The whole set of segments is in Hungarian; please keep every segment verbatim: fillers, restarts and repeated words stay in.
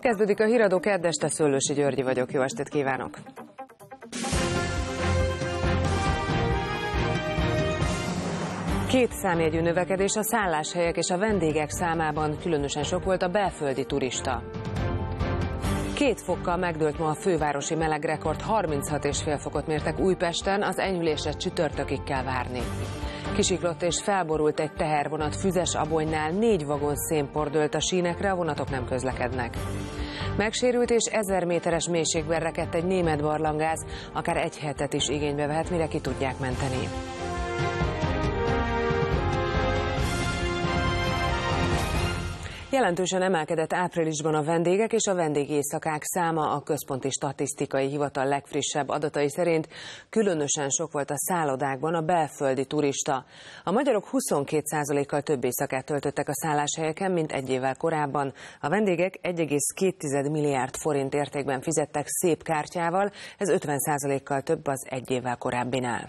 Kezdődik a Híradó kedd este, Szőlősi Györgyi vagyok, jó estét kívánok! Két számjegyű növekedés a szálláshelyek és a vendégek számában, különösen sok volt a belföldi turista. Két fokkal megdőlt ma a fővárosi melegrekord, harminchat egész öt fokot mértek Újpesten, az enyhülésre csütörtökig kell várni. Kisiklott és felborult egy tehervonat Füzes-Abonynál, négy vagon szénpor dőlt a sínekre, a vonatok nem közlekednek. Megsérült és ezer méteres mélységben rekedt egy német barlangáz, akár egy hetet is igénybe vehet, mire ki tudják menteni. Jelentősen emelkedett áprilisban a vendégek és a vendégéjszakák száma, a Központi Statisztikai Hivatal legfrissebb adatai szerint különösen sok volt a szállodákban a belföldi turista. A magyarok huszonkét százalékkal több éjszakát töltöttek a szálláshelyeken, mint egy évvel korábban. A vendégek egy egész két milliárd forint értékben fizettek szép kártyával, ez ötven százalékkal több az egy évvel korábbinál.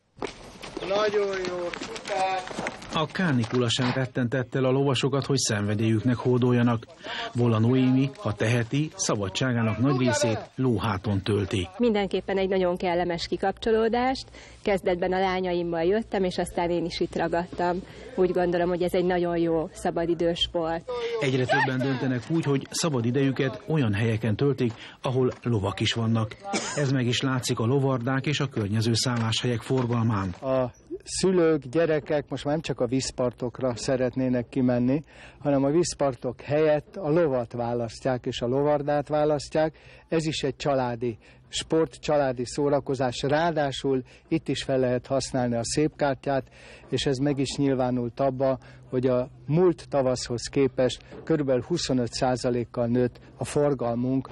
Nagyon jó, szuper! A kánikula sem rettentette el a lovasokat, hogy szenvedélyüknek hódoljanak. Vola Noémi, ha teheti, szabadságának nagy részét lóháton tölti. Mindenképpen egy nagyon kellemes kikapcsolódást. Kezdetben a lányaimmal jöttem, és aztán én is itt ragadtam. Úgy gondolom, hogy ez egy nagyon jó szabadidős sport. Egyre többen döntenek úgy, hogy szabadidejüket olyan helyeken töltik, ahol lovak is vannak. Ez meg is látszik a lovardák és a környező szálláshelyek forgalmán. A szülők, gyerekek most már nem csak a vízpartokra szeretnének kimenni, hanem a vízpartok helyett a lovat választják, és a lovardát választják. Ez is egy családi sport, családi szórakozás. Ráadásul itt is fel lehet használni a szépkártyát, és ez meg is nyilvánult abba, hogy a múlt tavaszhoz képest kb. huszonöt százalékkal nőtt a forgalmunk.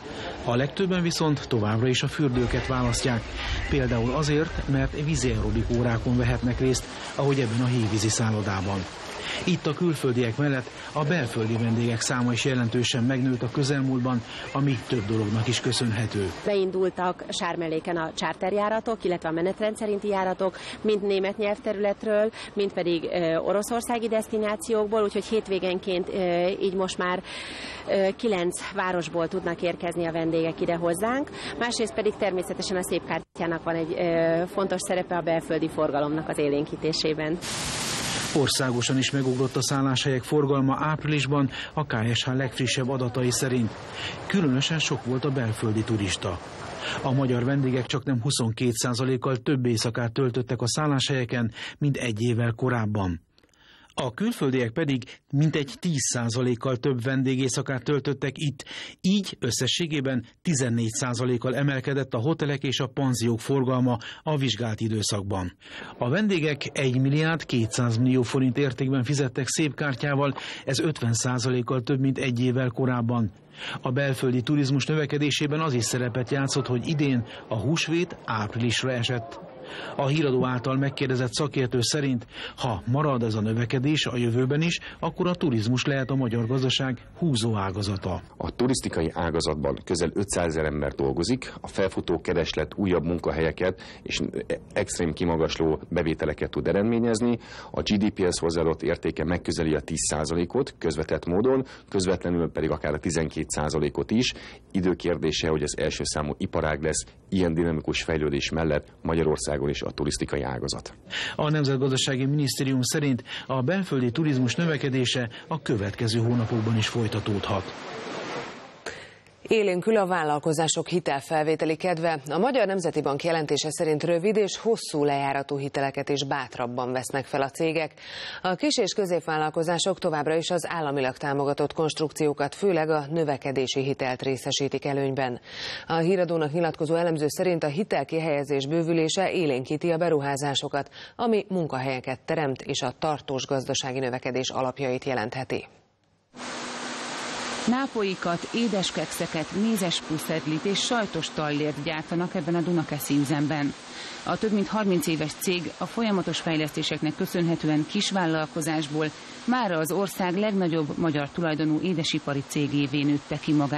A legtöbben viszont továbbra is a fürdőket választják. Például azért, mert vízi aerobik órákon vehetnek részt, ahogy ebben a hévízi szállodában. Itt a külföldiek mellett a belföldi vendégek száma is jelentősen megnőtt a közelmúltban, ami több dolognak is köszönhető. Beindultak Sármelléken a charterjáratok, illetve a menetrend szerinti járatok, mind német nyelvterületről, mind pedig e, oroszországi desztinációkból, úgyhogy hétvégenként e, így most már e, kilenc városból tudnak érkezni a vendégek ide hozzánk. Másrészt pedig természetesen a szépkártyának van egy e, fontos szerepe a belföldi forgalomnak az élénkítésében. Országosan is megugrott a szálláshelyek forgalma áprilisban a ká es há legfrissebb adatai szerint. Különösen sok volt a belföldi turista. A magyar vendégek csaknem huszonkét százalékkal több éjszakát töltöttek a szálláshelyeken, mint egy évvel korábban. A külföldiek pedig mintegy tíz százalékkal több vendégéjszakát töltöttek itt, így összességében tizennégy százalékkal emelkedett a hotelek és a panziók forgalma a vizsgált időszakban. A vendégek egy milliárd kétszáz millió forint értékben fizettek szépkártyával, ez ötven százalékkal több, mint egy évvel korábban. A belföldi turizmus növekedésében az is szerepet játszott, hogy idén a húsvét áprilisra esett. A Híradó által megkérdezett szakértő szerint, ha marad ez a növekedés a jövőben is, akkor a turizmus lehet a magyar gazdaság húzó ágazata. A turisztikai ágazatban közel ötszázezer ember dolgozik, a felfutó kereslet újabb munkahelyeket és extrém kimagasló bevételeket tud eredményezni, a gé dé pé-hez hozzáadott értéke megközeli a tíz százalékot közvetett módon, közvetlenül pedig akár a tizenkét százalékot is. Időkérdése, hogy az első számú iparág lesz ilyen dinamikus fejlődés mellett Magyarországon is a turisztikai ágazat. A Nemzetgazdasági Minisztérium szerint a belföldi turizmus növekedése a következő hónapokban is folytatódhat. Élénkül a vállalkozások hitelfelvételi kedve. A Magyar Nemzeti Bank jelentése szerint rövid és hosszú lejáratú hiteleket is bátrabban vesznek fel a cégek. A kis- és középvállalkozások továbbra is az államilag támogatott konstrukciókat, főleg a növekedési hitelt részesítik előnyben. A Híradónak nyilatkozó elemző szerint a hitelkihelyezés bővülése élénkíti a beruházásokat, ami munkahelyeket teremt és a tartós gazdasági növekedés alapjait jelentheti. Nápolyikat, édeskekszeket, mézes puszedlit és sajtos tallért gyártanak ebben a Dunakeszi üzemben. A több mint harminc éves cég a folyamatos fejlesztéseknek köszönhetően kisvállalkozásból mára az ország legnagyobb magyar tulajdonú édesipari cégévé nőtte ki magát.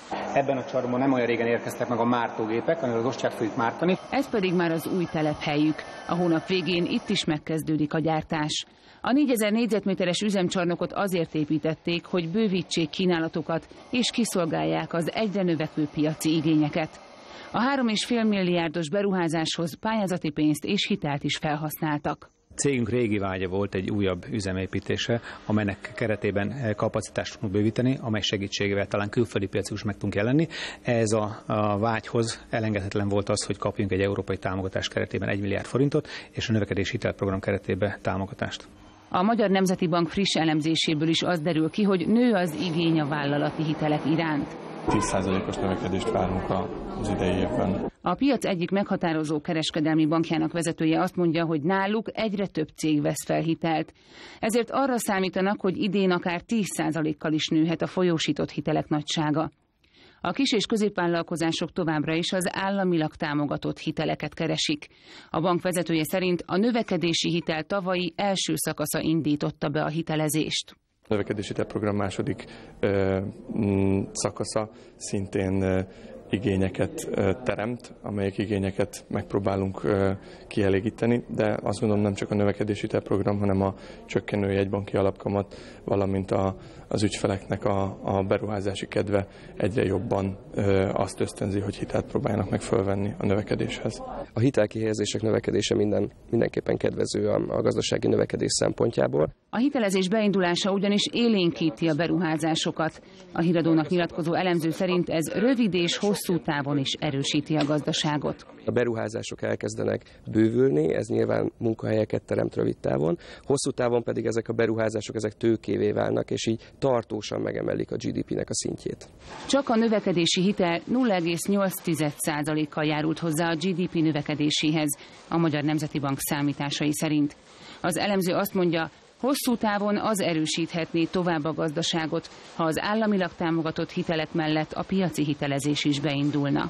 Ebben a csarnokban nem olyan régen érkeztek meg a mártógépek, amivel az ostját fogjuk mártani. Ez pedig már az új telephelyük. A hónap végén itt is megkezdődik a gyártás. A négyezer négyzetméteres üzemcsarnokot azért építették, hogy bővítsék kínálatukat és kiszolgálják az egyre növekvő piaci igényeket. A három és fél milliárdos beruházáshoz pályázati pénzt és hitelt is felhasználtak. Cégünk régi vágya volt egy újabb üzemépítése, amelynek keretében kapacitást tudunk bővíteni, amely segítségével talán külföldi piacon is meg tudunk jelenni. Ez a, a vágyhoz elengedhetetlen volt az, hogy kapjunk egy európai támogatás keretében egy milliárd forintot, és a növekedési hitelprogram keretében támogatást. A Magyar Nemzeti Bank friss elemzéséből is az derül ki, hogy nő az igény a vállalati hitelek iránt. tíz százalékos növekedést várunk az idei évben. A piac egyik meghatározó kereskedelmi bankjának vezetője azt mondja, hogy náluk egyre több cég vesz fel hitelt. Ezért arra számítanak, hogy idén akár tíz százalékkal is nőhet a folyósított hitelek nagysága. A kis- és középvállalkozások továbbra is az államilag támogatott hiteleket keresik. A bank vezetője szerint a növekedési hitel tavalyi első szakasza indította be a hitelezést. A növekedési hitelprogram második ö, m, szakasza szintén ö, igényeket ö, teremt, amelyek igényeket megpróbálunk ö, kielégíteni, de azt gondolom nem csak a növekedési hitelprogram, hanem a csökkenő jegybanki alapkamat, valamint a, az ügyfeleknek a, a beruházási kedve egyre jobban ö, azt ösztönzi, hogy hitelt próbáljanak meg fölvenni a növekedéshez. A hitelkihelyezések növekedése minden, mindenképpen kedvező a, a gazdasági növekedés szempontjából. A hitelezés beindulása ugyanis élénkíti a beruházásokat. A Híradónak nyilatkozó elemző szerint ez rövid és hosszú távon is erősíti a gazdaságot. A beruházások elkezdenek bővülni, ez nyilván munkahelyeket teremt rövid távon, hosszú távon pedig ezek a beruházások ezek tőkévé válnak, és így tartósan megemelik a gé dé pének a szintjét. Csak a növekedési hitel nulla egész nyolc százalékkal járult hozzá a gé dé pé növekedéséhez, a Magyar Nemzeti Bank számításai szerint. Az elemző azt mondja, hosszú távon az erősíthetné tovább a gazdaságot, ha az államilag támogatott hitelek mellett a piaci hitelezés is beindulna.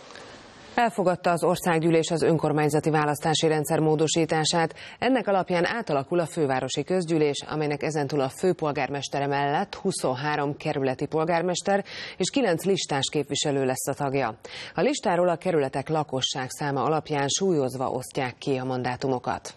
Elfogadta az országgyűlés az önkormányzati választási rendszer módosítását. Ennek alapján átalakul a fővárosi közgyűlés, amelynek ezentúl a főpolgármestere mellett huszonhárom kerületi polgármester és kilenc listás képviselő lesz a tagja. A listáról a kerületek lakosság száma alapján súlyozva osztják ki a mandátumokat.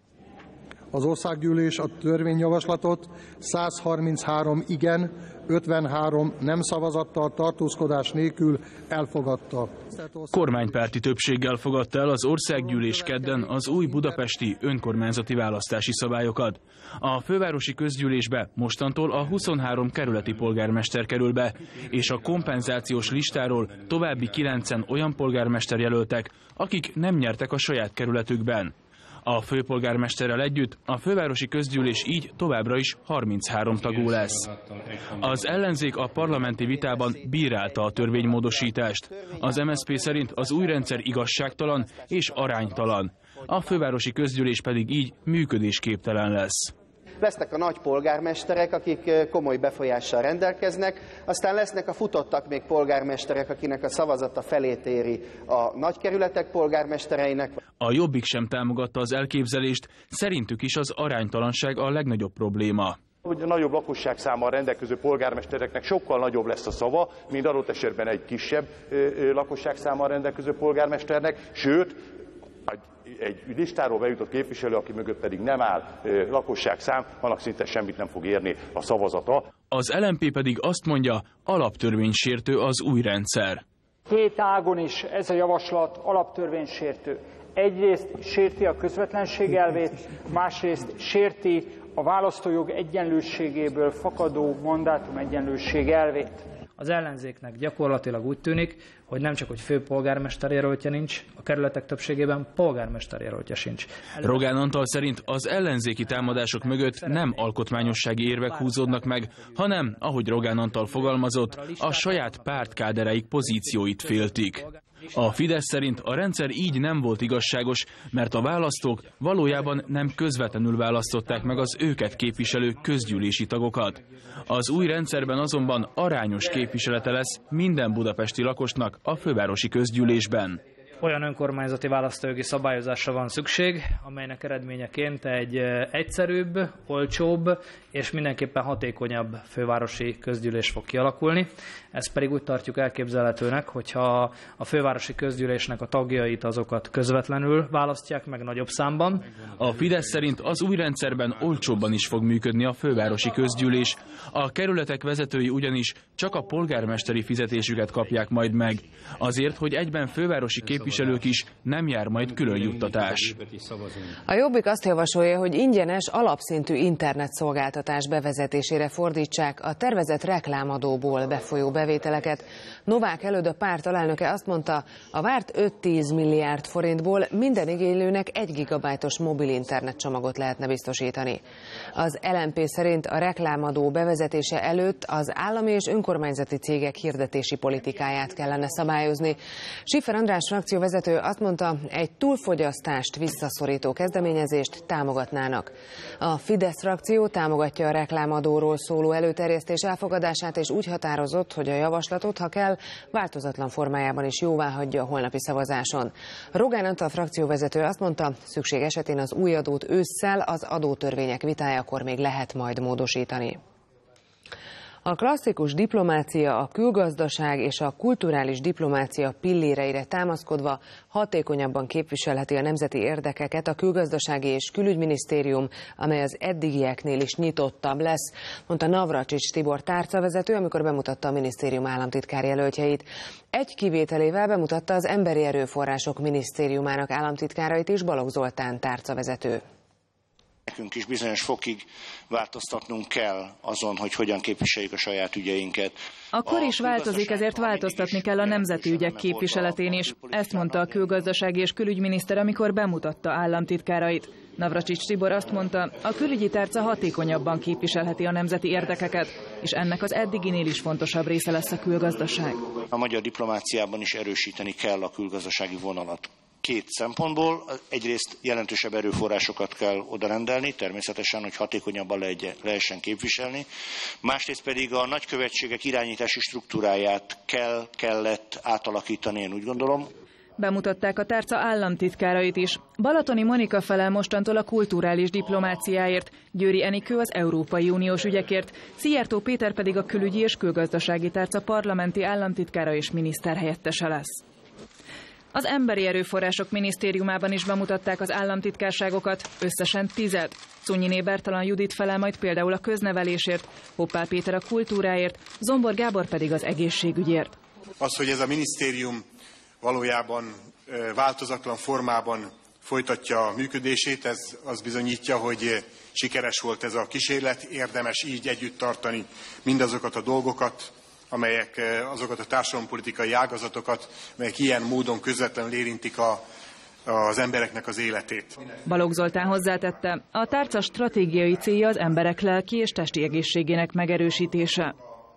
Az országgyűlés a törvényjavaslatot száz harminchárom igen, ötvenhárom nem szavazattal, tartózkodás nélkül elfogadta. Kormánypárti többséggel fogadta el az országgyűlés kedden az új budapesti önkormányzati választási szabályokat. A fővárosi közgyűlésbe mostantól a huszonhárom kerületi polgármester kerül be, és a kompenzációs listáról további kilencen olyan polgármester jelöltek, akik nem nyertek a saját kerületükben. A főpolgármesterrel együtt a fővárosi közgyűlés így továbbra is harminchárom tagú lesz. Az ellenzék a parlamenti vitában bírálta a törvénymódosítást. Az em es zé pé szerint az új rendszer igazságtalan és aránytalan. A fővárosi közgyűlés pedig így működésképtelen lesz. Lesznek a nagy polgármesterek, akik komoly befolyással rendelkeznek, aztán lesznek a futottak még polgármesterek, akinek a szavazata felét éri a nagykerületek polgármestereinek. A Jobbik sem támogatta az elképzelést, szerintük is az aránytalanság a legnagyobb probléma. Hogy a nagyobb lakosságszámmal rendelkező polgármestereknek sokkal nagyobb lesz a szava, mint adott esetben egy kisebb lakosságszámmal rendelkező polgármesternek, sőt, egy listáról bejutott képviselő, aki mögött pedig nem áll lakosságszám, annak szinte semmit nem fog érni a szavazata. Az el em pé pedig azt mondja, alaptörvénysértő az új rendszer. Két ágon is ez a javaslat alaptörvénysértő. Egyrészt sérti a közvetlenség elvét, másrészt sérti a választójog egyenlőségéből fakadó mandátum egyenlőség elvét. Az ellenzéknek gyakorlatilag úgy tűnik, hogy nem csak hogy főpolgármester jelöltje nincs, a kerületek többségében polgármester jelöltje sincs. Rogán Antal szerint az ellenzéki támadások mögött nem alkotmányossági érvek húzódnak meg, hanem, ahogy Rogán Antal fogalmazott, a saját pártkádereik pozícióit féltik. A Fidesz szerint a rendszer így nem volt igazságos, mert a választók valójában nem közvetlenül választották meg az őket képviselő közgyűlési tagokat. Az új rendszerben azonban arányos képviselete lesz minden budapesti lakosnak a fővárosi közgyűlésben. Olyan önkormányzati választójogi szabályozásra van szükség, amelynek eredményeként egy egyszerűbb, olcsóbb és mindenképpen hatékonyabb fővárosi közgyűlés fog kialakulni. Ezt pedig úgy tartjuk elképzelhetőnek, hogyha a fővárosi közgyűlésnek a tagjait azokat közvetlenül választják meg nagyobb számban. A Fidesz szerint az új rendszerben olcsóbban is fog működni a fővárosi közgyűlés. A kerületek vezetői ugyanis csak a polgármesteri fizetésüket kapják majd meg. Azért, hogy egyben fővárosi képviselők is, nem jár majd külön juttatás. A Jobbik azt javasolja, hogy ingyenes, alapszintű internetszolgáltatás bevezetésére fordítsák a tervezett reklámadóból befolyó bevételeket. Novák Előd, a párt alelnöke azt mondta, a várt öt-tíz milliárd forintból minden igénylőnek egy gigabájtos mobil internet csomagot lehetne biztosítani. Az el em pé szerint a reklámadó bevezetése előtt az állami és önkormányzati cégek hirdetési politikáját kellene szabályozni. Schiffer András frakcióvezető azt mondta, egy túlfogyasztást visszaszorító kezdeményezést támogatnának. A Fidesz frakció támogatja a reklámadóról szóló előterjesztés elfogadását, és úgy határozott, hogy a javaslatot, ha kell, változatlan formájában is jóváhagyja a holnapi szavazáson. Rogán Antal frakcióvezető azt mondta, szükség esetén az új adót ősszel az adótörvények vitájakor még lehet majd módosítani. A klasszikus diplomácia, a külgazdaság és a kulturális diplomácia pilléreire támaszkodva hatékonyabban képviselheti a nemzeti érdekeket a külgazdasági és külügyminisztérium, amely az eddigieknél is nyitottabb lesz, mondta Navracsics Tibor tárcavezető, amikor bemutatta a minisztérium államtitkár jelöltjeit. Egy kivételével bemutatta az Emberi Erőforrások Minisztériumának államtitkárait is, Balogh Zoltán tárcavezető. Nekünk is bizonyos fokig változtatnunk kell azon, hogy hogyan képviseljük a saját ügyeinket. A kor is változik, ezért változtatni kell a nemzeti ügyek képviseletén is. Ezt mondta a külgazdasági és külügyminiszter, amikor bemutatta államtitkárait. Navracsics Tibor azt mondta, a külügyi tárca hatékonyabban képviselheti a nemzeti érdekeket, és ennek az eddiginél is fontosabb része lesz a külgazdaság. A magyar diplomáciában is erősíteni kell a külgazdasági vonalat. Két szempontból, egyrészt jelentősebb erőforrásokat kell odarendelni, természetesen, hogy hatékonyabban lehessen képviselni, másrészt pedig a nagykövetségek irányítási struktúráját kell, kellett átalakítani, én úgy gondolom. Bemutatták a tárca államtitkárait is. Balatoni Monika felel mostantól a kulturális diplomáciáért, Győri Enikő az Európai Uniós ügyekért, Szijjártó Péter pedig a külügyi és külgazdasági tárca parlamenti államtitkára és miniszterhelyettese lesz. Az Emberi Erőforrások Minisztériumában is bemutatták az államtitkárságokat, összesen tized. Czunyiné Bertalan Judit felel majd például a köznevelésért, Hoppál Péter a kultúráért, Zombor Gábor pedig az egészségügyért. Az, hogy ez a minisztérium valójában változatlan formában folytatja a működését, ez az bizonyítja, hogy sikeres volt ez a kísérlet, érdemes így együtt tartani mindazokat a dolgokat, amelyek azokat a társadalompolitikai ágazatokat, melyek ilyen módon közvetlenül érintik a, az embereknek az életét. Balogh Zoltán hozzátette, a tárca stratégiai célja az emberek lelki és testi egészségének megerősítése.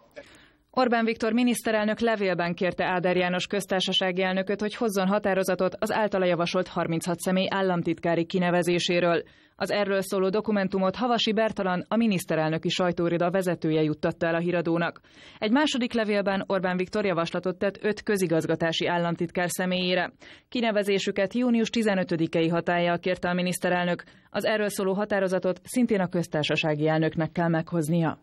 Orbán Viktor miniszterelnök levélben kérte Áder János köztársasági elnököt, hogy hozzon határozatot az általa javasolt harminchat személy államtitkári kinevezéséről. Az erről szóló dokumentumot Havasi Bertalan, a miniszterelnöki sajtóiroda vezetője juttatta el a híradónak. Egy második levélben Orbán Viktor javaslatot tett öt közigazgatási államtitkár személyére. Kinevezésüket június tizenötödikei hatállyal kérte a miniszterelnök. Az erről szóló határozatot szintén a köztársasági elnöknek kell meghoznia.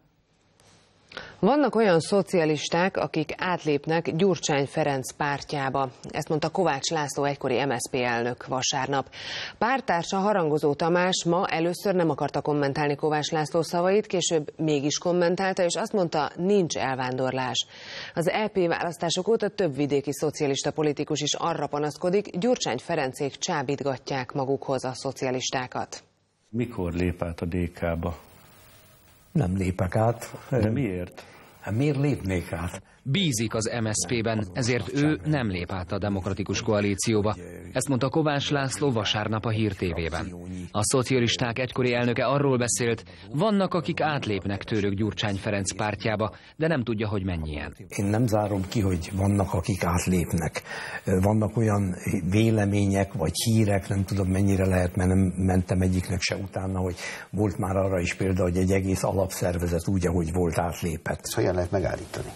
Vannak olyan szocialisták, akik átlépnek Gyurcsány Ferenc pártjába. Ezt mondta Kovács László egykori em es zé pé elnök vasárnap. Párttársa Harangozó Tamás ma először nem akarta kommentálni Kovács László szavait, később mégis kommentálta, és azt mondta, nincs elvándorlás. Az é pé választások óta több vidéki szocialista politikus is arra panaszkodik, Gyurcsány Ferencék csábítgatják magukhoz a szocialistákat. Mikor lép át a dé ká-ba? Nem lépek át. De miért? Hát miért lépnék át? Bízik az em es zé pében, ezért ő nem lép át a demokratikus koalícióba. Ezt mondta Kovács László vasárnap a Hír té vében. A szocialisták egykori elnöke arról beszélt, vannak, akik átlépnek tőlük Gyurcsány Ferenc pártjába, de nem tudja, hogy mennyien. Én nem zárom ki, hogy vannak, akik átlépnek. Vannak olyan vélemények, vagy hírek, nem tudom mennyire lehet, mert nem mentem egyiknek se utána, hogy volt már arra is példa, hogy egy egész alapszervezet úgy, ahogy volt, átlépett. Ezt hogyan lehet megállítani?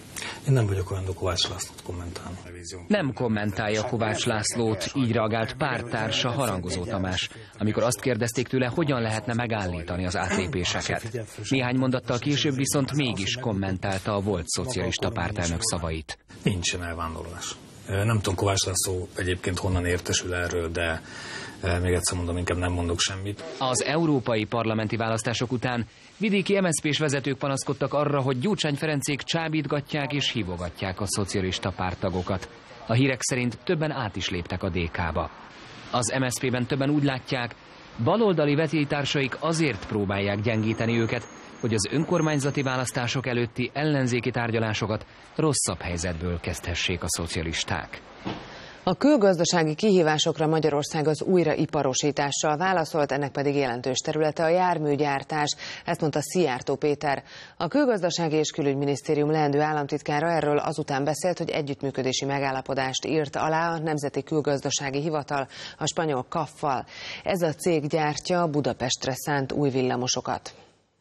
Én nem vagyok olyan Kovács Lászlót kommentálni. Nem kommentálja Kovács Lászlót, így reagált párttársa Harangozó Tamás, amikor azt kérdezték tőle, hogyan lehetne megállítani az átlépéseket. Néhány mondattal később viszont mégis kommentálta a volt szocialista pártelnök szavait. Nincsen elvándorlás. Nem tudom, Kovács László egyébként honnan értesül erről, de még egyszer mondom, inkább nem mondok semmit. Az európai parlamenti választások után vidéki em es zé pés vezetők panaszkodtak arra, hogy Gyurcsány Ferencék csábítgatják és hívogatják a szocialista párttagokat. A hírek szerint többen át is léptek a dé ká-ba. Az em es zé pében többen úgy látják, baloldali vetélytársaik azért próbálják gyengíteni őket, hogy az önkormányzati választások előtti ellenzéki tárgyalásokat rosszabb helyzetből kezdhessék a szocialisták. A külgazdasági kihívásokra Magyarország az újraiparosítással válaszolt, ennek pedig jelentős területe a járműgyártás, ezt mondta Szijjártó Péter. A Külgazdasági és Külügyminisztérium leendő államtitkára erről azután beszélt, hogy együttműködési megállapodást írt alá a Nemzeti Külgazdasági Hivatal a spanyol kaffal. Ez a cég gyártja Budapestre szánt új villamosokat.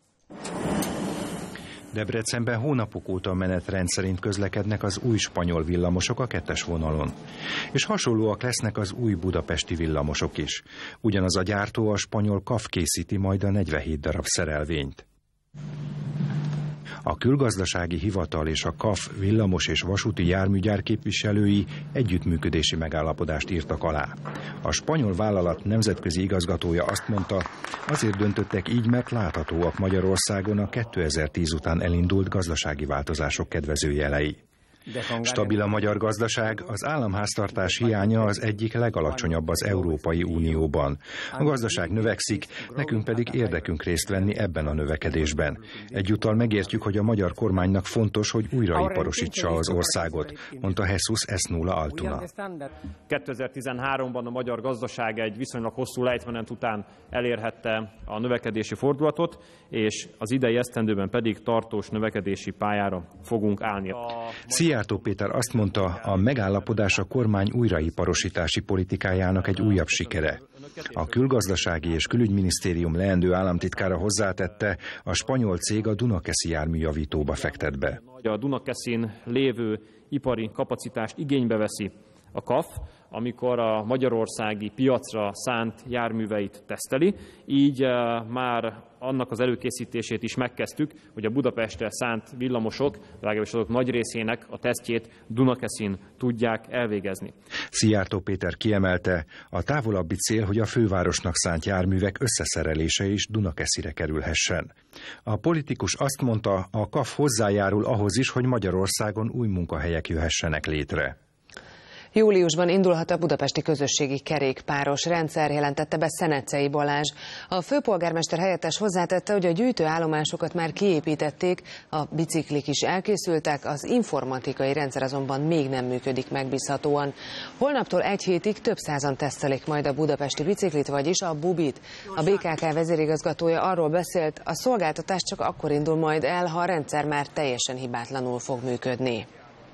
Debrecenben hónapok óta a menetrend szerint közlekednek az új spanyol villamosok a kettes vonalon. És hasonlóak lesznek az új budapesti villamosok is. Ugyanaz a gyártó, a spanyol ká á ef készíti majd a negyvenhét darab szerelvényt. A Külgazdasági Hivatal és a ká á ef villamos és vasúti járműgyár képviselői együttműködési megállapodást írtak alá. A spanyol vállalat nemzetközi igazgatója azt mondta, azért döntöttek így, mert láthatóak Magyarországon a kétezer-tíz után elindult gazdasági változások kedvező jelei. Stabil a magyar gazdaság, az államháztartás hiánya az egyik legalacsonyabb az Európai Unióban. A gazdaság növekszik, nekünk pedig érdekünk részt venni ebben a növekedésben. Egyúttal megértjük, hogy a magyar kormánynak fontos, hogy újraiparosítsa az országot, mondta Jesus Esnula Altuna. kétezer-tizenháromban a magyar gazdaság egy viszonylag hosszú lejtmenet után elérhette a növekedési fordulatot, és az idei esztendőben pedig tartós növekedési pályára fogunk állni. Szijjártó Péter azt mondta, a megállapodás a kormány újraiparosítási politikájának egy újabb sikere. A Külgazdasági és Külügyminisztérium leendő államtitkára hozzátette, a spanyol cég a Dunakeszi járműjavítóba fektet be. A Dunakeszin lévő ipari kapacitást igénybe veszi a ká á ef, amikor a magyarországi piacra szánt járműveit teszteli, így már annak az előkészítését is megkezdtük, hogy a Budapestre szánt villamosok, legalábbis azok nagy részének a tesztjét Dunakeszin tudják elvégezni. Szijjártó Péter kiemelte, a távolabbi cél, hogy a fővárosnak szánt járművek összeszerelése is Dunakeszire kerülhessen. A politikus azt mondta, a ká á ef hozzájárul ahhoz is, hogy Magyarországon új munkahelyek jöhessenek létre. Júliusban indulhat a budapesti közösségi kerékpáros rendszer, jelentette be Szenecei Balázs. A főpolgármester helyettes hozzátette, hogy a gyűjtőállomásokat már kiépítették, a biciklik is elkészültek, az informatikai rendszer azonban még nem működik megbízhatóan. Holnaptól egy hétig több százan tesztelik majd a budapesti biciklit, vagyis a Bubit. A bé ká ká vezérigazgatója arról beszélt, a szolgáltatás csak akkor indul majd el, ha a rendszer már teljesen hibátlanul fog működni.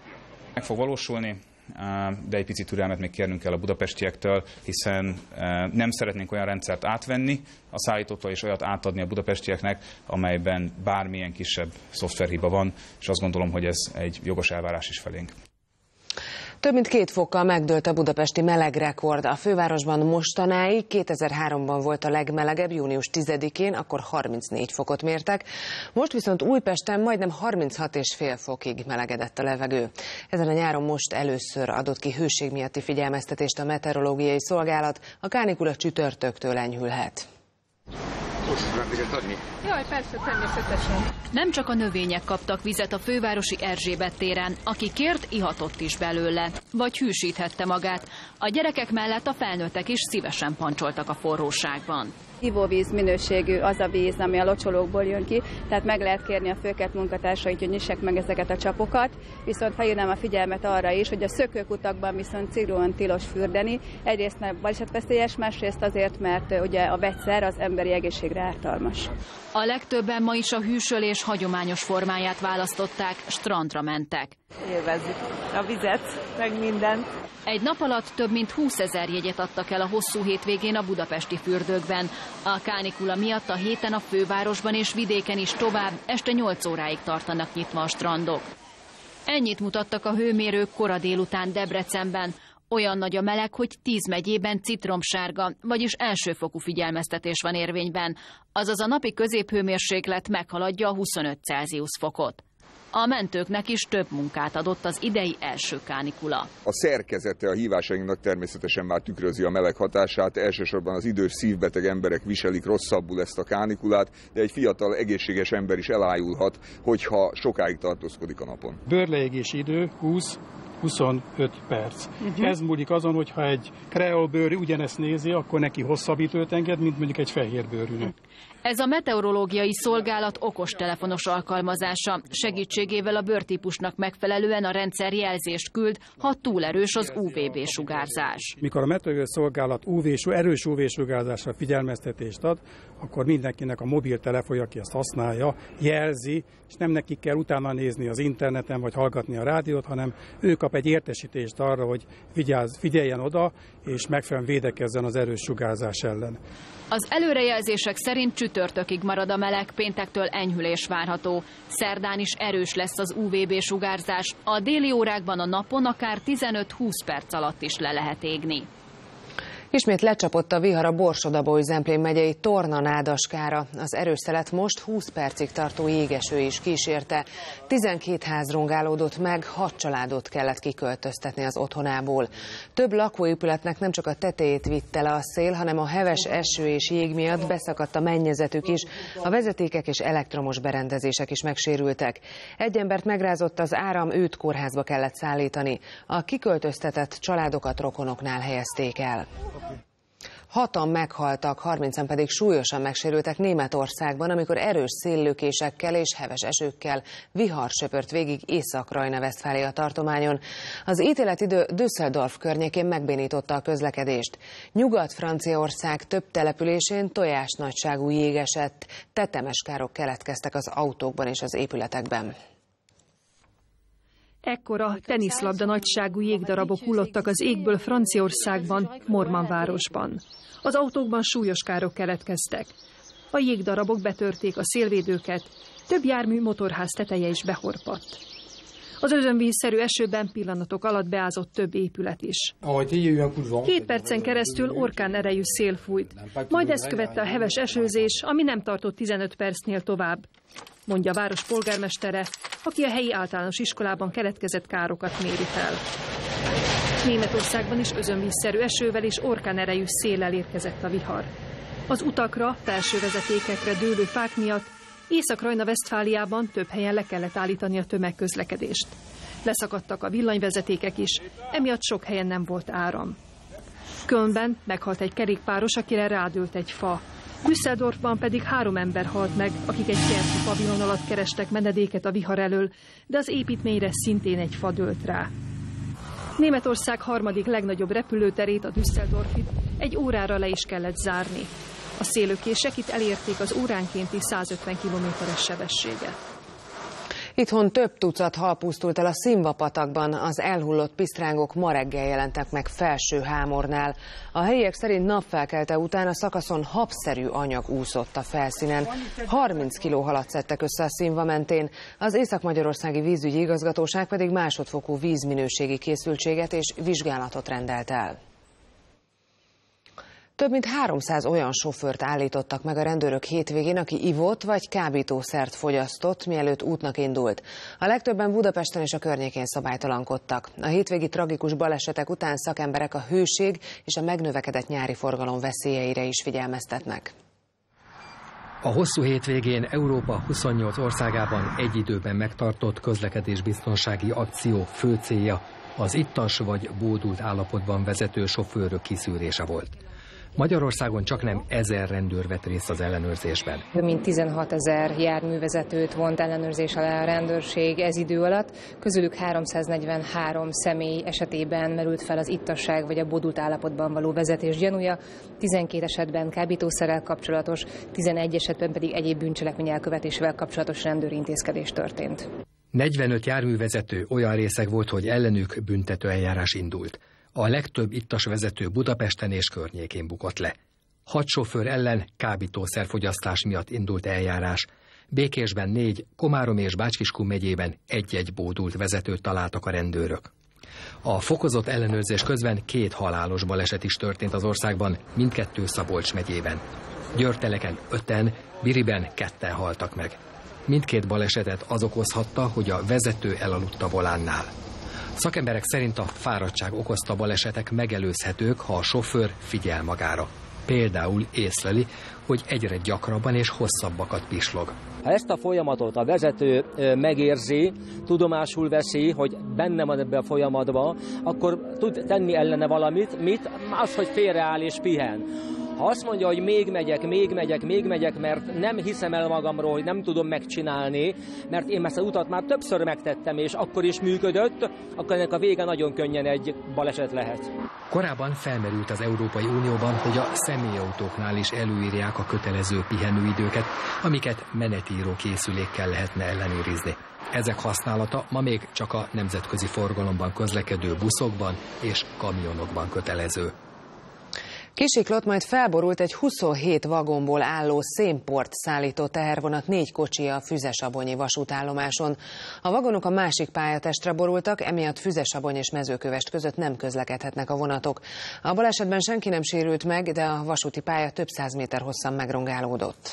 Meg fog valósulni, de egy picit türelmet még kérnünk kell a budapestiektől, hiszen nem szeretnénk olyan rendszert átvenni a szállítótól és olyat átadni a budapestieknek, amelyben bármilyen kisebb szoftverhiba van, és azt gondolom, hogy ez egy jogos elvárás is felénk. Több mint két fokkal megdőlt a budapesti melegrekord. A fővárosban mostanáig kétezer-háromban volt a legmelegebb, június tizedikén, akkor harmincnégy fokot mértek. Most viszont Újpesten majdnem harminchat és fél fokig melegedett a levegő. Ezen a nyáron most először adott ki hőség miatti figyelmeztetést a meteorológiai szolgálat, a kánikula csütörtöktől enyhülhet. Jaj, persze, természetesen. Nem csak a növények kaptak vizet a fővárosi Erzsébet téren, aki kért, ihatott is belőle, vagy hűsíthette magát. A gyerekek mellett a felnőttek is szívesen pancsoltak a forróságban. Ivóvíz minőségű az a víz, ami a locsolókból jön ki, tehát meg lehet kérni a főkert munkatársait, hogy nyissák meg ezeket a csapokat, viszont felhívnám a figyelmet arra is, hogy a szökőkutakban viszont szigorúan tilos fürdeni, egyrészt mert balesetveszélyes, másrészt azért, mert ugye a vegyszer az emberi egészségre ártalmas. A legtöbben ma is a hűsölés hagyományos formáját választották, strandra mentek. Élvezzük a vizet, meg mindent. Egy nap alatt több mint húszezer jegyet adtak el a hosszú hétvégén a budapesti fürdőkben. A kánikula miatt a héten a fővárosban és vidéken is tovább este nyolc óráig tartanak nyitva a strandok. Ennyit mutattak a hőmérők kora délután Debrecenben. Olyan nagy a meleg, hogy tíz megyében citromsárga, vagyis elsőfokú figyelmeztetés van érvényben. Azaz a napi középhőmérséklet meghaladja a huszonöt Celsius fokot. A mentőknek is több munkát adott az idei első kánikula. A szerkezete a hívásainknak természetesen már tükrözi a meleg hatását, elsősorban az idős szívbeteg emberek viselik rosszabbul ezt a kánikulát, de egy fiatal egészséges ember is elájulhat, hogyha sokáig tartózkodik a napon. Bőrleégési idő húsz huszonöt perc. Uh-huh. Ez múlik azon, hogyha egy kreolbőrű ugyanezt nézi, akkor neki hosszabb időt enged, mint mondjuk egy fehérbőrűnek. Ez a meteorológiai szolgálat okostelefonos alkalmazása. Segítségével a bőrtípusnak megfelelően a rendszer jelzést küld, ha túl erős az ú vé bé-sugárzás. Mikor a meteorológiai szolgálat ú vé, erős ú vé-sugárzásra figyelmeztetést ad, akkor mindenkinek a mobiltelefonja, aki ezt használja, jelzi, és nem nekik kell utána nézni az interneten, vagy hallgatni a rádiót, hanem ő kap egy értesítést arra, hogy vigyázz, figyeljen oda, és megfelelően védekezzen az erős sugárzás ellen. Az előrejelzések szerint csütörtökig marad a meleg, péntektől enyhülés várható. Szerdán is erős lesz az ú vé bé-sugárzás. A déli órákban a napon akár tizenöt-húsz perc alatt is le lehet égni. Ismét lecsapott a vihar a Borsod-Abaúj-Zemplén megyei Torna-Nádaskára. Az erős szelet most húsz percig tartó jégeső is kísérte. tizenkét ház rongálódott meg, hat családot kellett kiköltöztetni az otthonából. Több lakóépületnek nem csak a tetejét vitte le a szél, hanem a heves eső és jég miatt beszakadt a mennyezetük is, a vezetékek és elektromos berendezések is megsérültek. Egy embert megrázott az áram, őt kórházba kellett szállítani. A kiköltöztetett családokat rokonoknál helyezték el. Hatan meghaltak, harmincan pedig súlyosan megsérültek Németországban, amikor erős széllökésekkel és heves esőkkel vihar söpört végig Észak-Rajna-Vesztfália tartományon. Az ítéletidő Düsseldorf környékén megbénította a közlekedést. Nyugat-Franciaország több településén tojásnagyságú jég esett, tetemes károk keletkeztek az autókban és az épületekben. Ekkora teniszlabda nagyságú jégdarabok hullottak az égből Franciaországban, Morman városban. Az autókban súlyos károk keletkeztek. A jégdarabok betörték a szélvédőket, több jármű motorház teteje is behorpadt. Az özönvízszerű esőben pillanatok alatt beázott több épület is. Két percen keresztül orkán erejű szél fújt, majd ezt követte a heves esőzés, ami nem tartott tizenöt percnél tovább, mondja a város polgármestere, aki a helyi általános iskolában keletkezett károkat méri fel. Németországban is özönvízszerű esővel és orkán erejű széllel érkezett a vihar. Az utakra, felső vezetékekre dőlő fák miatt Észak-Rajna-Vesztfáliában több helyen le kellett állítani a tömegközlekedést. Leszakadtak a villanyvezetékek is, emiatt sok helyen nem volt áram. Kölnben meghalt egy kerékpáros, akire rádőlt egy fa. Düsseldorfban pedig három ember halt meg, akik egy kerti pavilon alatt kerestek menedéket a vihar elől, de az építményre szintén egy fa dőlt rá. Németország harmadik legnagyobb repülőterét, a Düsseldorfit egy órára le is kellett zárni. A széllökések itt elérték az óránkénti százötven kilométeres sebességet. Itthon több tucat hal pusztult el a Szilvapatakban, az elhullott pisztrángok ma reggel jelentek meg Felső Hámornál. A helyiek szerint napfelkelte után a szakaszon habszerű anyag úszott a felszínen. harminc kiló halat szedtek össze a Szilva mentén, az Észak-Magyarországi Vízügyi Igazgatóság pedig másodfokú vízminőségi készültséget és vizsgálatot rendelt el. Több mint háromszáz olyan sofőrt állítottak meg a rendőrök hétvégén, aki ivott vagy kábítószert fogyasztott, mielőtt útnak indult. A legtöbben Budapesten és a környékén szabálytalankodtak. A hétvégi tragikus balesetek után szakemberek a hőség és a megnövekedett nyári forgalom veszélyeire is figyelmeztetnek. A hosszú hétvégén Európa huszonnyolc országában egy időben megtartott közlekedésbiztonsági akció fő célja az ittas vagy bódult állapotban vezető sofőrök kiszűrése volt. Magyarországon csaknem ezer rendőr vett részt az ellenőrzésben. Több mint tizenhat ezer járművezetőt vont ellenőrzés alá a rendőrség ez idő alatt. Közülük háromszáznegyvenhárom személy esetében merült fel az ittasság vagy a bódult állapotban való vezetés gyanúja. tizenkét esetben kábítószerrel kapcsolatos, tizenegy esetben pedig egyéb bűncselekmény elkövetésével kapcsolatos rendőri intézkedés történt. negyvenöt járművezető olyan részeg volt, hogy ellenük büntető eljárás indult. A legtöbb ittas vezető Budapesten és környékén bukott le. Hat sofőr ellen kábítószerfogyasztás miatt indult eljárás. Békésben négy, Komárom és Bács-Kiskun megyében egy-egy bódult vezetőt találtak a rendőrök. A fokozott ellenőrzés közben két halálos baleset is történt az országban, mindkettő Szabolcs megyében. Győrteleken öten, Biriben ketten haltak meg. Mindkét balesetet az okozhatta, hogy a vezető elaludt a volánnál. Szakemberek szerint a fáradtság okozta balesetek megelőzhetők, ha a sofőr figyel magára. Például észleli, hogy egyre gyakrabban és hosszabbakat pislog. Ha ezt a folyamatot a vezető megérzi, tudomásul veszi, hogy benne van ebbe a folyamatban, akkor tud tenni ellene valamit, mit? Az, hogy félreáll és pihen. Ha azt mondja, hogy még megyek, még megyek, még megyek, mert nem hiszem el magamról, hogy nem tudom megcsinálni, mert én ezt az utat már többször megtettem, és akkor is működött, akkor ennek a vége nagyon könnyen egy baleset lehet. Korábban felmerült az Európai Unióban, hogy a személyautóknál is előírják a kötelező pihenőidőket, amiket menetíró készülékkel lehetne ellenőrizni. Ezek használata ma még csak a nemzetközi forgalomban közlekedő buszokban és kamionokban kötelező. Kisiklott, majd felborult egy huszonhét vagonból álló szénport szállító tehervonat négy kocsija a Füzesabonyi vasútállomáson. A vagonok a másik pályatestre borultak, emiatt Füzesabony és Mezőkövesd között nem közlekedhetnek a vonatok. A balesetben senki nem sérült meg, de a vasúti pálya több száz méter hosszan megrongálódott.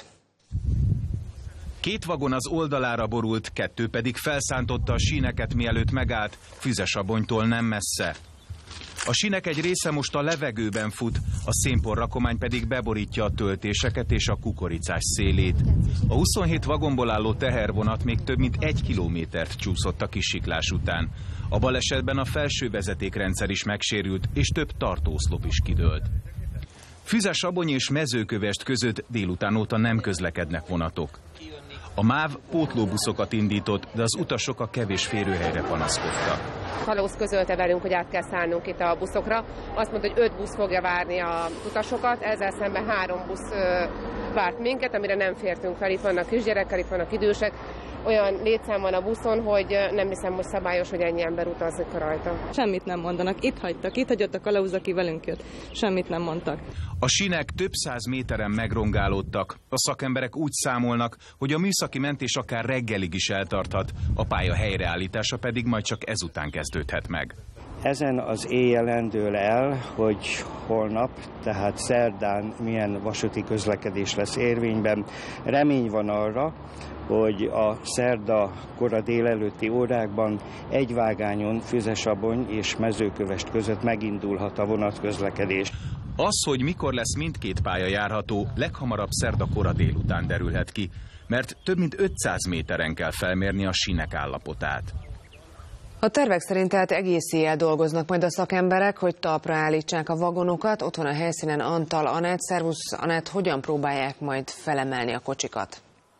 Két vagon az oldalára borult, kettő pedig felszántotta a síneket, mielőtt megállt, Füzesabonytól nem messze. A sínek egy része most a levegőben fut, a szénpor rakomány pedig beborítja a töltéseket és a kukoricás szélét. A huszonhét vagonból álló tehervonat még több mint egy kilométert csúszott a kisiklás után. A balesetben a felső vezetékrendszer is megsérült, és több tartóoszlop is kidőlt. Füzesabony és Mezőkövesd között délután óta nem közlekednek vonatok. A MÁV pótlóbuszokat indított, de az utasok a kevés férőhelyre panaszkodtak. Kalóz közölte velünk, hogy át kell szállnunk itt a buszokra. Azt mondta, hogy öt busz fogja várni a utasokat, ezzel szemben három busz várt minket, amire nem fértünk fel. Itt vannak kisgyerekkel, itt vannak idősek. Olyan létszám van a buszon, hogy nem hiszem, hogy szabályos, hogy ennyi ember utazik rajta. Semmit nem mondanak. Itt hagytak, itt hagyott a kalauz, aki velünk jött. Semmit nem mondtak. A sínek több száz méteren megrongálódtak. A szakemberek úgy számolnak, hogy a műszaki mentés akár reggelig is eltarthat, a pálya helyreállítása pedig majd csak ezután kezdődhet meg. Ezen az éjjelen dől el, hogy holnap, tehát szerdán milyen vasúti közlekedés lesz érvényben. Remény van arra, hogy a szerda kora délelőtti órákban egy vágányon Füzesabony és Mezőkövesd között megindulhat a vonatközlekedés. Az, hogy mikor lesz mindkét pálya járható, leghamarabb szerda kora délután derülhet ki, mert több mint ötszáz méteren kell felmérni a sínek állapotát. A tervek szerint tehát egész éjjel dolgoznak majd a szakemberek, hogy talpra állítsák a vagonokat. Ott van a helyszínen Antal Anett. Szervusz, Anett, hogyan próbálják majd felemelni a kocsikat?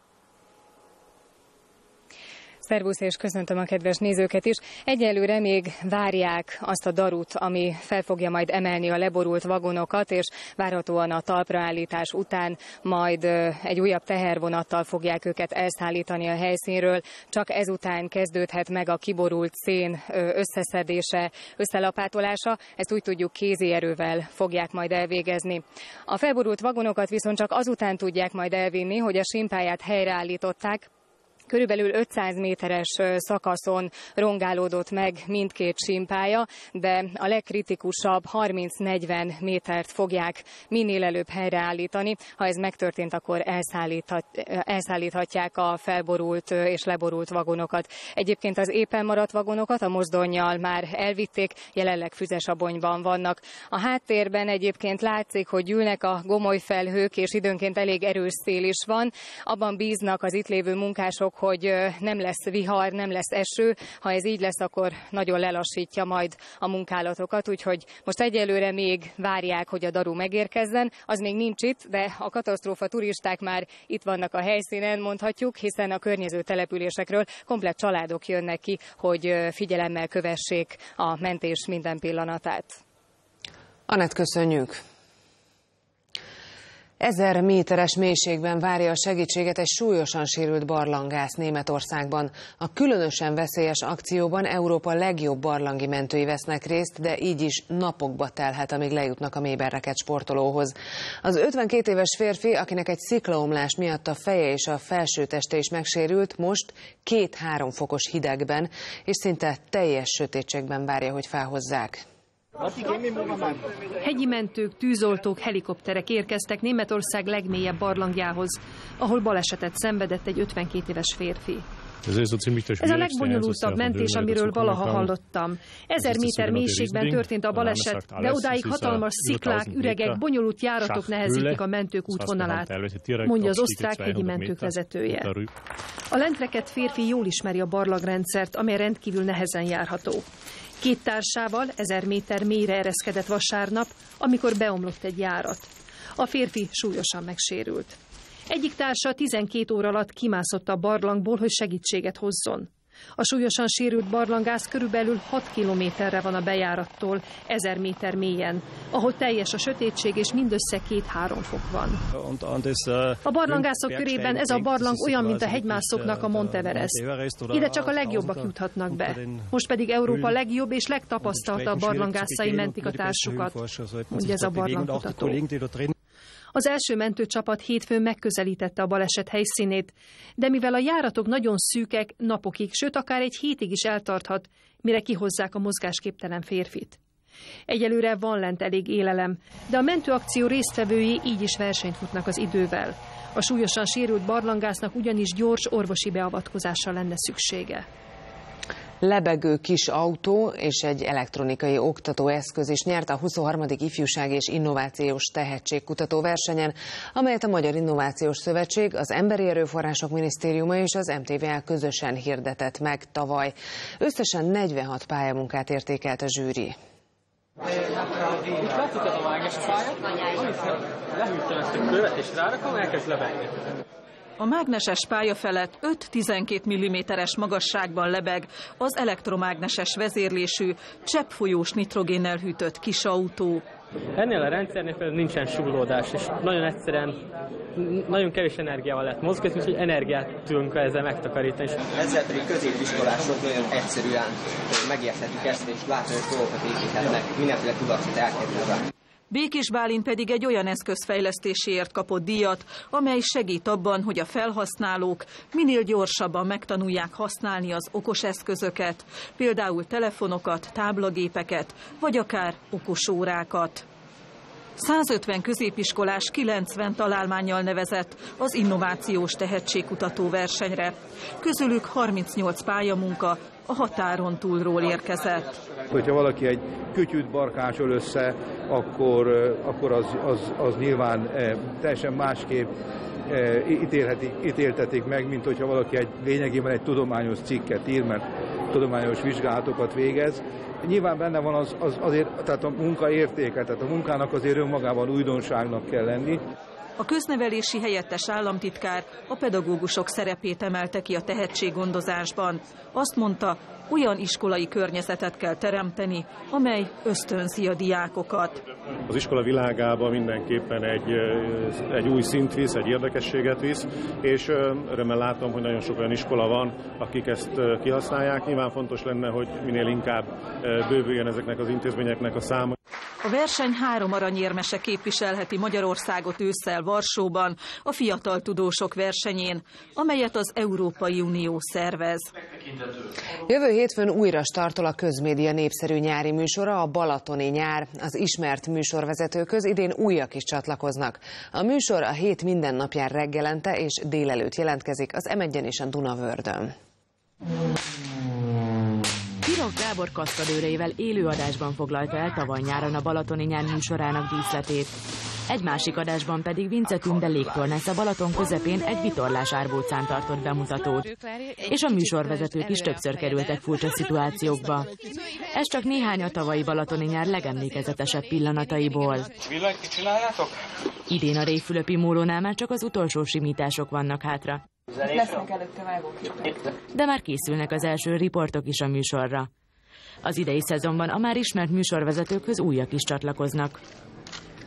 Szervusz, és köszöntöm a kedves nézőket is. Egyelőre még várják azt a darut, ami fel fogja majd emelni a leborult vagonokat, és várhatóan a talpraállítás után majd egy újabb tehervonattal fogják őket elszállítani a helyszínről. Csak ezután kezdődhet meg a kiborult szén összeszedése, összelapátolása. Ezt úgy tudjuk, kézi erővel fogják majd elvégezni. A felborult vagonokat viszont csak azután tudják majd elvinni, hogy a sínpályát helyreállították. Körülbelül ötszáz méteres szakaszon rongálódott meg mindkét sínpálya, de a legkritikusabb harminc-negyven métert fogják minél előbb helyreállítani. Ha ez megtörtént, akkor elszállíthat, elszállíthatják a felborult és leborult vagonokat. Egyébként az éppen maradt vagonokat a mozdonnyal már elvitték, jelenleg Füzesabonyban vannak. A háttérben egyébként látszik, hogy gyűlnek a gomoly felhők, és időnként elég erős szél is van. Abban bíznak az itt lévő munkások, hogy nem lesz vihar, nem lesz eső. Ha ez így lesz, akkor nagyon lelassítja majd a munkálatokat, úgyhogy most egyelőre még várják, hogy a daru megérkezzen. Az még nincs itt, de a katasztrófa turisták már itt vannak a helyszínen, mondhatjuk, hiszen a környező településekről komplett családok jönnek ki, hogy figyelemmel kövessék a mentés minden pillanatát. Anett, köszönjük! Ezer méteres mélységben várja a segítséget egy súlyosan sérült barlangász Németországban. A különösen veszélyes akcióban Európa legjobb barlangi mentői vesznek részt, de így is napokba telhet, amíg lejutnak a mélyben rekedt sportolóhoz. Az ötvenkét éves férfi, akinek egy sziklaomlás miatt a feje és a felső teste is megsérült, most két-három fokos hidegben és szinte teljes sötétségben várja, hogy felhozzák. Hegyi mentők, tűzoltók, helikopterek érkeztek Németország legmélyebb barlangjához, ahol balesetet szenvedett egy ötvenkét éves férfi. Ez a legbonyolultabb mentés, amiről valaha hallottam. Ezer méter mélységben történt a baleset, de odáig hatalmas sziklák, üregek, bonyolult járatok nehezítik a mentők útvonalát, mondja az osztrák hegyi mentők vezetője. A lentrekedt férfi jól ismeri a barlangrendszert, amely rendkívül nehezen járható. Két társával ezer méter mélyre ereszkedett vasárnap, amikor beomlott egy járat. A férfi súlyosan megsérült. Egyik társa tizenkét óra alatt kimászott a barlangból, hogy segítséget hozzon. A súlyosan sérült barlangász körülbelül hat kilométerre van a bejárattól, ezer méter mélyen, ahol teljes a sötétség és mindössze két-három fok van. A barlangászok körében ez a barlang olyan, mint a hegymászóknak a Monteverest. Ide csak a legjobbak juthatnak be. Most pedig Európa legjobb és legtapasztaltabb barlangászai mentik a társukat, mondja ez a barlangkutató. Az első mentőcsapat hétfőn megközelítette a baleset helyszínét, de mivel a járatok nagyon szűkek, napokig, sőt akár egy hétig is eltarthat, mire kihozzák a mozgásképtelen férfit. Egyelőre van lent elég élelem, de a mentőakció résztvevői így is versenyt futnak az idővel. A súlyosan sérült barlangásznak ugyanis gyors orvosi beavatkozásra lenne szüksége. Lebegő kis autó és egy elektronikai oktatóeszköz is nyert a huszonharmadik Ifjúsági és Innovációs Tehetségkutató versenyen, amelyet a Magyar Innovációs Szövetség, az Emberi Erőforrások Minisztériuma és az em té vé el közösen hirdetett meg tavaly. Összesen negyvenhat pályamunkát értékelt a zsűri. Itt látszott ez a mágneses pálya, lehűltem ezt a követ és rárakom, elkezd lebegni. A mágneses pálya felett öt-tizenkét milliméteres magasságban lebeg az elektromágneses vezérlésű, cseppfolyós nitrogénnel hűtött kis autó. Ennél a rendszernél például nincsen súrlódás, és nagyon egyszerűen, nagyon kevés energiával lehet mozgatni, úgyhogy energiát tudunk ezzel megtakarítani. Ezzel pedig középiskolások nagyon egyszerűen megérthetik ezt, és látni, hogy dolgokat építhetnek, mindenféle tudatot elkerülve. Békés Bálint pedig egy olyan eszköz fejlesztéséért kapott díjat, amely segít abban, hogy a felhasználók minél gyorsabban megtanulják használni az okos eszközöket, például telefonokat, táblagépeket, vagy akár okosórákat. százötven középiskolás kilencven találmánnyal nevezett az innovációs tehetségkutató versenyre. Közülük harmincnyolc pályamunka a határon túlról érkezett. Hogyha valaki egy kütyűt barkácsol össze, akkor, akkor az, az, az nyilván teljesen másképp ítélhetik, ítéltetik meg, mint hogyha valaki egy, lényegében egy tudományos cikket ír, mert tudományos vizsgálatokat végez. Nyilván benne van az, az azért, tehát a munka értéke, tehát a munkának azért önmagában újdonságnak kell lenni. A köznevelési helyettes államtitkár a pedagógusok szerepét emelte ki a tehetséggondozásban. Azt mondta, olyan iskolai környezetet kell teremteni, amely ösztönzi a diákokat. Az iskola világába mindenképpen egy, egy új szint visz, egy érdekességet visz, és örömmel látom, hogy nagyon sok olyan iskola van, akik ezt kihasználják. Nyilván fontos lenne, hogy minél inkább bővüljön ezeknek az intézményeknek a száma. A verseny három aranyérmese képviselheti Magyarországot ősszel Varsóban, a fiatal tudósok versenyén, amelyet az Európai Unió szervez. Jövő hétfőn újra startol a Közmédia népszerű nyári műsora, a Balatoni nyár. Az ismert műsorvezetőköz idén újak is csatlakoznak. A műsor a hét minden napján reggelente és délelőtt jelentkezik az em egyen és a Dunavördön. Pirog Gábor kaszkadőreivel élő adásban foglalta el tavaly nyáron a Balatoni nyár műsorának díszletét. Egy másik adásban pedig Vince Tünde légtornász a Balaton közepén egy vitorlás árbócán tartott bemutatót. És a műsorvezetők is többször kerültek furcsa szituációkba. Ez csak néhány a tavalyi Balatoni nyár legemlékezetesebb pillanataiból. Villanyt csináljátok? Idén a Révfülöpi mólónál már csak az utolsó simítások vannak hátra. Lesznek előtte vágóképek. De már készülnek az első riportok is a műsorra. Az idei szezonban a már ismert műsorvezetőkhöz újak is csatlakoznak.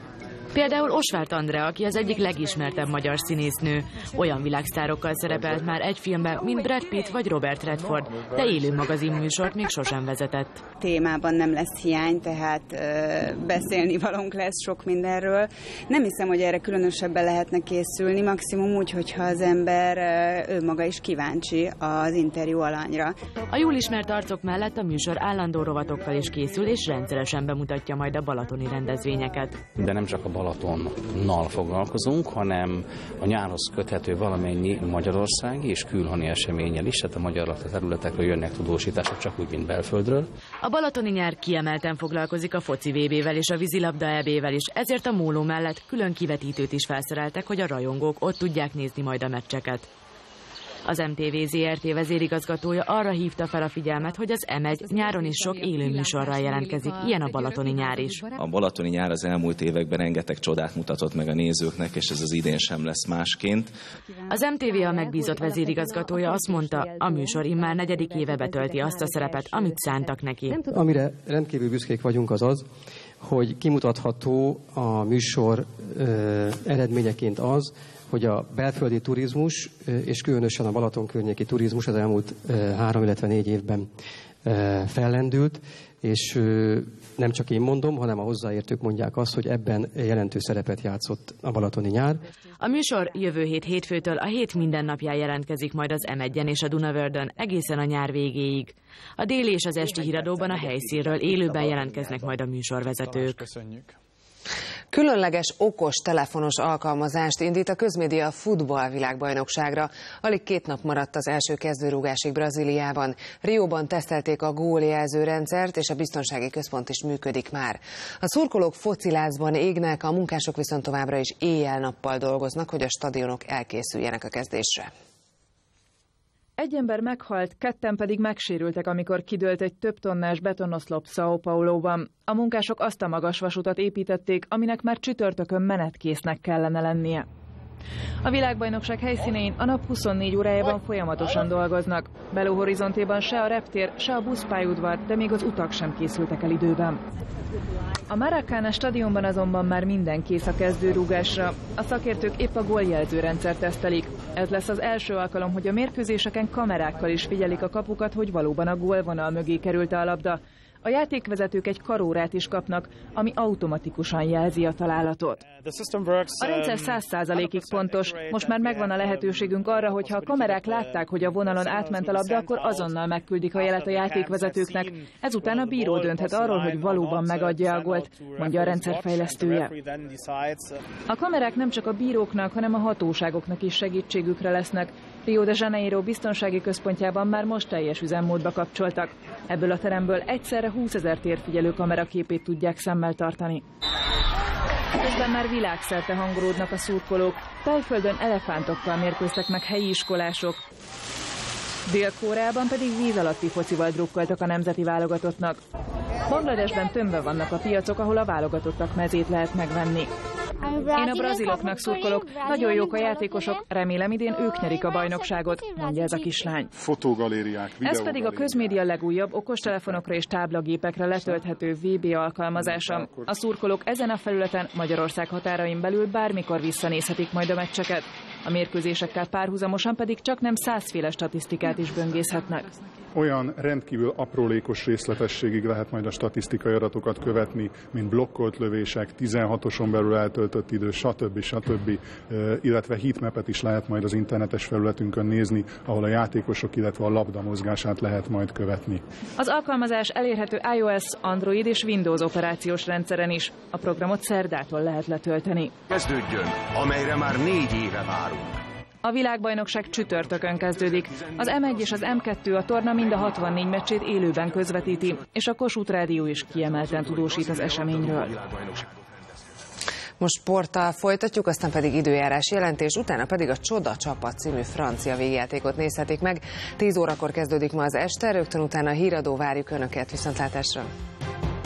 Például Osváth Andrea, aki az egyik legismertebb magyar színésznő. Olyan világsztárokkal szerepelt már egy filmben, mint Brad Pitt vagy Robert Redford, de élő magazinműsort még sosem vezetett. Témában nem lesz hiány, tehát ö, beszélni valónk lesz sok mindenről. Nem hiszem, hogy erre különösebben lehetne készülni, maximum úgy, hogyha az ember ö, ő maga is kíváncsi az interjú alanyra. A jól ismert arcok mellett a műsor állandó rovatokkal is készül, és rendszeresen bemutatja majd a balatoni rendezvényeket. De nem csak a Balatonnal foglalkozunk, hanem a nyárhoz köthető valamennyi magyarországi és külhoni eseménnyel is, tehát a magyar lakta területekről jönnek tudósítások, csak úgy, mint belföldről. A balatoni nyár kiemelten foglalkozik a foci vé bével és a vízilabda é bével is, ezért a móló mellett külön kivetítőt is felszereltek, hogy a rajongók ott tudják nézni majd a meccseket. Az em té vé zé er té vezérigazgatója arra hívta fel a figyelmet, hogy az em egy nyáron is sok élőműsorral jelentkezik, ilyen a balatoni nyár is. A balatoni nyár az elmúlt években rengeteg csodát mutatott meg a nézőknek, és ez az idén sem lesz másként. Az em té vé a megbízott vezérigazgatója azt mondta, a műsor immár negyedik éve betölti azt a szerepet, amit szántak neki. Amire rendkívül büszkék vagyunk az az, hogy kimutatható a műsor ö, eredményeként az, hogy a belföldi turizmus, és különösen a Balaton környéki turizmus az elmúlt három, illetve négy évben fellendült, és nem csak én mondom, hanem a hozzáértők mondják azt, hogy ebben jelentős szerepet játszott a balatoni nyár. A műsor jövő hét hétfőtől a hét minden napján jelentkezik majd az em egyen és a Dunavördön egészen a nyár végéig. A déli és az esti híradóban a helyszínről élőben jelentkeznek majd a műsorvezetők. Különleges okos telefonos alkalmazást indít a közmédia futball világbajnokságra. Alig két nap maradt az első kezdőrúgásig Brazíliában. Rióban tesztelték a góljelző rendszert, és a biztonsági központ is működik már. A szurkolók focilázban égnek, a munkások viszont továbbra is éjjel-nappal dolgoznak, hogy a stadionok elkészüljenek a kezdésre. Egy ember meghalt, ketten pedig megsérültek, amikor kidőlt egy több tonnás betonoszlop São Pauloban. A munkások azt a magas vasutat építették, aminek már csütörtökön menetkésznek kellene lennie. A világbajnokság helyszínein a nap huszonnégy órájában folyamatosan dolgoznak. Belo Horizontéban se a reptér, se a buszpályaudvar, de még az utak sem készültek el időben. A Maracana stadionban azonban már minden kész a kezdőrúgásra. A szakértők épp a góljelzőrendszert tesztelik. Ez lesz az első alkalom, hogy a mérkőzéseken kamerákkal is figyelik a kapukat, hogy valóban a gólvonal mögé került a labda. A játékvezetők egy karórát is kapnak, ami automatikusan jelzi a találatot. A rendszer száz százalékig pontos. Most már megvan a lehetőségünk arra, hogy ha a kamerák látták, hogy a vonalon átment a labda, akkor azonnal megküldik a jelet a játékvezetőknek. Ezután a bíró dönthet arról, hogy valóban megadja a gólt, mondja a rendszer fejlesztője. A kamerák nem csak a bíróknak, hanem a hatóságoknak is segítségükre lesznek. Rio de Janeiro biztonsági központjában már most teljes üzemmódba kapcsoltak. Ebből a teremből egyszerre húszezer térfigyelő kamera képét tudják szemmel tartani. Közben már világszerte hangolódnak a szurkolók, Tájföldön elefántokkal mérkőztek meg helyi iskolások. Dél-Koreában pedig víz alatti focival drukkoltak a nemzeti válogatottnak. Bangladesben tömve vannak a piacok, ahol a válogatottak mezét lehet megvenni. Én a braziloknak szurkolok, nagyon jók a játékosok, remélem idén ők nyerik a bajnokságot, mondja ez a kislány. Fotógalériák, ez pedig a közmédia legújabb okostelefonokra és táblagépekre letölthető vé bé alkalmazása. A szurkolók ezen a felületen Magyarország határain belül bármikor visszanézhetik majd a meccseket. A mérkőzésekkel párhuzamosan pedig csak nem százféle statisztikát is böngészhetnek. Olyan rendkívül aprólékos részletességig lehet majd a statisztikai adatokat követni, mint blokkolt lövések, tizenhatoson belül eltöltött idő, stb. stb. Illetve heatmapet is lehet majd az internetes felületünkön nézni, ahol a játékosok, illetve a labda mozgását lehet majd követni. Az alkalmazás elérhető iOS, Android és Windows operációs rendszeren is. A programot szerdától lehet letölteni. Kezdődjön, amelyre már négy éve várunk. A világbajnokság csütörtökön kezdődik. Az em egy és az em kettő a torna mind a hatvannégy meccsét élőben közvetíti, és a Kossuth Rádió is kiemelten tudósít az eseményről. Most sporttal folytatjuk, aztán pedig időjárás jelentés, utána pedig a Csoda Csapat című francia végjátékot nézhetik meg. tíz órakor kezdődik ma az este, rögtön utána a híradó, várjuk Önöket, viszontlátásra!